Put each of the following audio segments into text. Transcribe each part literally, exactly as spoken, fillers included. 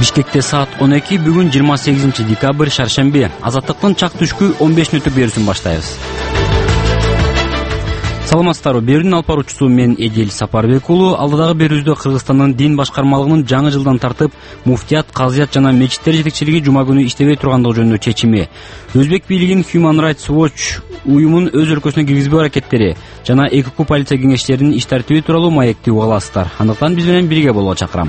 Бишкекте саат он эки, бүгүн жыйырма сегизинчи декабрь, шаршемби. Азаттыктын чак түшкү он беш мүнөттүк берүүсүн баштайбыз. Саламатсыздарбы, берүүнүн алып баруучусу мен Эдил Сапарбек уулу. Алдыдагы берүүбүздө Кыргызстандын дин башкармалыгынын жаңы жылдан тартып муфтият, казыят жана мечиттер жетекчилиги жума күнү иштебей тургандыгы жөнүндө чечими, өзбек бийлигинин Human Rights Watch уюмун өз өлкөсүнө киргизбөө аракеттери жана эки күү полиция кеңештеринин иш тартиби тууралуу маекти уга аласыздар. Андыктан биз менен бирге болууга чакырам.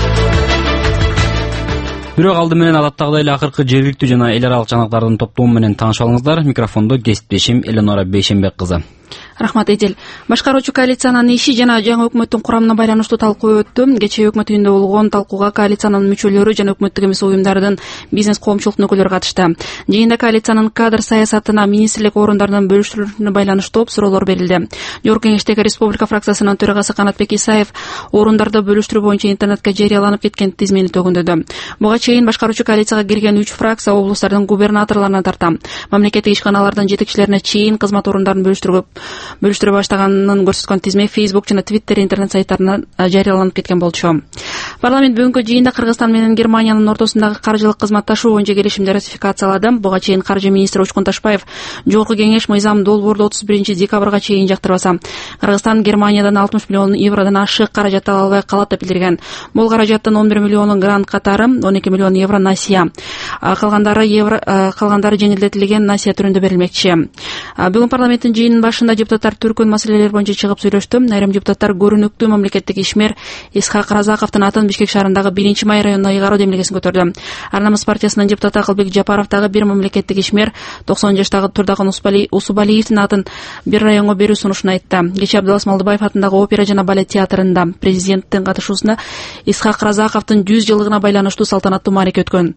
Бирок алды менен адаттагыдай эле акыркы жергиликтүү жана эл аралык жаңылыктардын топтому менен таанышып алыңыздар. Микрофондо кесиптешим Эленора Бейшенбек кызы. Рахмат, Эдил. Башкаруучу коалициянын иши жана жаңы өкмөттүн курамына байланыштуу талкуу өттү. Кечээ өкмөт үйүндө болгон талкууга коалициянын мүчөлөрү жана өкмөттүк эмес уюмдардын бизнес коомчулуктун өкүлдөрү катышты. Жыйында коалициянын кадр саясатына, министрлик орундарынын бөлүштүрүлүшүнө байланыштуу суроолор берилди. Жогорку кеңештеги Республика фракциясынын төрагасы Канатбек Исаев орундарды бөлүштүрүү боюнча интернетке жарыяланып кеткен тизмени төгүндөдү. Буга чейин башкаруучу коалицияга кирген үч фракция облустардын губернаторлоруна тарта, мамлекеттик ишканалардын жетекчилерине чейин кызмат орундарын бөлүштүрүп бөлүштүрө баштаганын көрсөткөн тизме Facebook жана Twitter интернет сайттарына жарыяланып кеткен болчу. Парламент бүгүнкү жыйында Кыргызстан менен Германиянын ортосундагы каржылык кызматташуу боюнча келишимди ратификациялады. Буга чейин каржы министри Учкун Ташбаев жогорку кеңеш мыйзам долбоорду отуз биринчи декабрга чейин жактырбаса, Кыргызстан Германиядан алтымыш миллион евродон ашык каражат ала албай калат деп билдирген. Бул каражаттын он бир миллиону грант катары, он эки миллион евро насия, калгандары евро калгандары жеңилдетилген насия түрүндө берилмекчи. Бүгүн парламенттин жыйынынын башында депутаттар түркүн маселелер боюнча чыгып сүйлөштү. Айрым депутаттар көрүнүктүү мамлекеттик ишмер Исхак Разаковдун атын Бишкек шаарындагы биринчи май районуна ыйгаруу демилгесин көтөрдү. Ар намыс партиясынын депутаты Акылбек Жапаров дагы бир мамлекеттик ишмер токсон жаштагы Турдаган Усубалиевдин атын бир районго берүү сунушун айтты. Кечээ Абдылас Малдыбаев атындагы опера жана балет театрында президенттин катышуусунда Исхак Разаковдун жүз жылдыгына байланыштуу салтанаттуу маареке өткөн.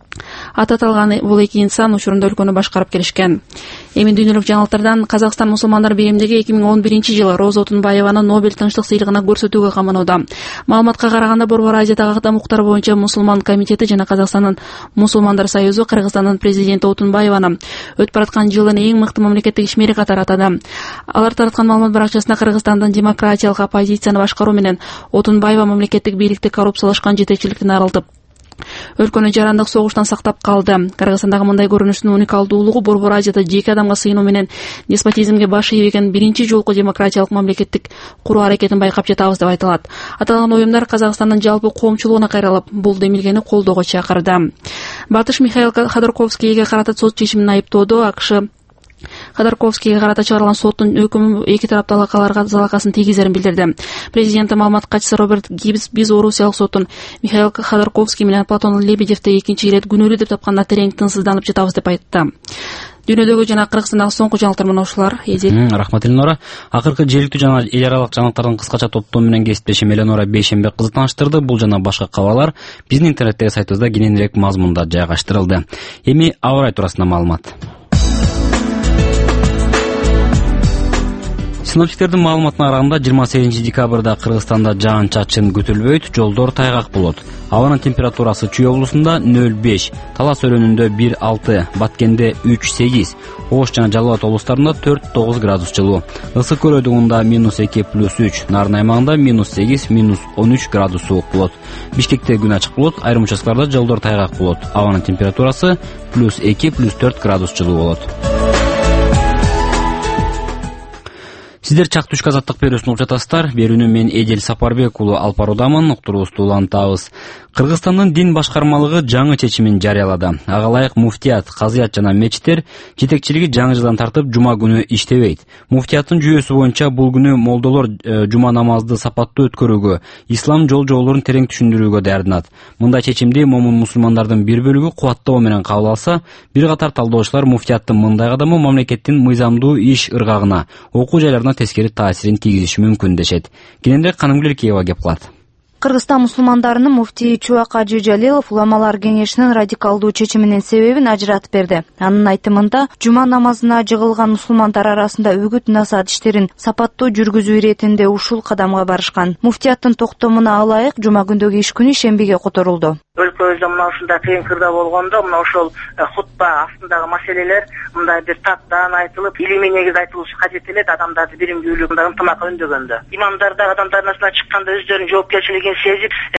Аты аталган бул эки инсан учурунда өлкөнү башкарып келишкен. Эми дүйнөлүк жаңылыктардан Казакстан мусулмандар биримдиги эки миң он биринчи жылы Роза Отунбаеваны Нобель тынчтык сыйлыгына көрсөтүүгө каманууда. Маалыматка караганда Борбор Азиядагы каттам укуктар боюнча мусулман комитети жана Казакстандын мусулмандар союзу Кыргызстандын президенти Отунбаеваны өтүп бараткан жылдын эң мыкты мамлекеттик ишмери катары атады. Алар тараткан маалымат баракчасында Кыргызстандын демократиялык оппозицияны башкаруу менен Отунбаева мамлекеттик бийликти коррупциялашкан жетекчиликтен арылтып, өлкөнү жарандык согуштан сактап калды. Кыргызстандагы мындай көрүнүштүн уникалдуулугу Борбор Азияда жеке адамга сыйынуу менен деспотизмге баш ийбеген биринчи жолку демократиялык мамлекеттик куруу аракетин байкап жатабыз деп айтылат. Аталган уюмдар Казакстандын жалпы коомчулугуна кайрылып, бул демилгени колдоого чакырды. Батыш Михаил Ходорковскийге карата сот чечимин айыптоодо АКШ Ходорковскийге карата чыгарылган соттун өкүмү эки тараптуу алакаларга залакасын тийгизерин билдирди. Президенттин маалымат катчысы Роберт Гибс биз орусиялык соттун Михаил Ходорковский менен Платон Лебедевди экинчи ирет күнөөлүү деп тапканда терең тынсызданып жатабыз деп айтты. Дүйнөдөгү жана Кыргызстандагы соңку жаңылыктар мына ушулар. Рахмат, Эленора. Акыркы жергиликтүү жана эл аралык жаңылыктардын кыскача топтому менен кесиптешим Эленора Бейшенбек кызы тааныштырды. Бул жана башка кабарлар биздин интернеттеги сайтыбызда кененирээк мазмунда жайгаштырылды. Эми аба ырайы туурасында маалымат. Синоптиктердин маалыматына караганда жыйырма сегизинчи декабрда Кыргызстанда жаан-чачын күтүлбөйт, жолдор тайгак болот. Абанын температурасы Чүй облусунда нөл беш, Талас өрөөнүндө бир алты, Баткенде үч сегиз, Ош жана Жалал Абад облустарында төрт тогуз градус жылуу. Ысык көл районунда минус эки плюс үч, Нарын аймагында минус сегиз, минус он үч градус суук болот. Бишкекте күн ачык болот, айрым участкаларда жолдор тайгак болот. Абанын температурасы плюс эки, плюс төрт градус жылуу болот. Сиздер чак түшкү азаттык берүүсүн угуп жатасыздар. Берүүнү мен Эдил Сапарбек уулу алып баруудамын. Уктуруубузду улантабыз. Кыргызстандын дин башкармалыгы жаңы чечимин жарыялады. Ага ылайык муфтият, казыят жана мечиттер жетекчилиги жаңы жылдан тартып жума күнү иштебейт. Муфтияттын жүйөсү боюнча бул күнү молдолор жума намазды сапаттуу өткөрүүгө, ислам жол жоболорун терең түшүндүрүүгө даярданат. Мындай чечимди момун мусулмандардын бир бөлүгү кубаттоо менен кабыл алса, бир катар талдоочулар муфтияттын мындай кадамы мамлекеттин мыйзамдуу иш ыргагына, окуу жайларына тескери таасирин тийгизиши мүмкүн дешет. Кененирээк Канымгүл Киева кеп калат. Кыргызстан мусулмандарынын муфтии Чубак Ажы Жалилов уламалар кеңешинин радикалдуу чечиминин себебин ажыратып берди. Анын айтымында, жума намазына жыгылган мусулмандар арасында үгүт насаат иштерин сапаттуу жүргүзүү иретинде ушул кадамга барышкан. Муфтияттын токтомуна ылайык жума күндөгү иш күнү шембиге которулду. Өлкөбүздө мына ушундай кыйын кырда болгондо мына ошол хутба астындагы маселелер мындай бир таттан айтылып, илимий негизде айтылышы кажет эле, адамдарды биримдүүлүгүндө ынтымакка үндөгөндө. Имамдар да адамдардын арасына чыкканда өздөрүнүн жоопкерчилигин сезип,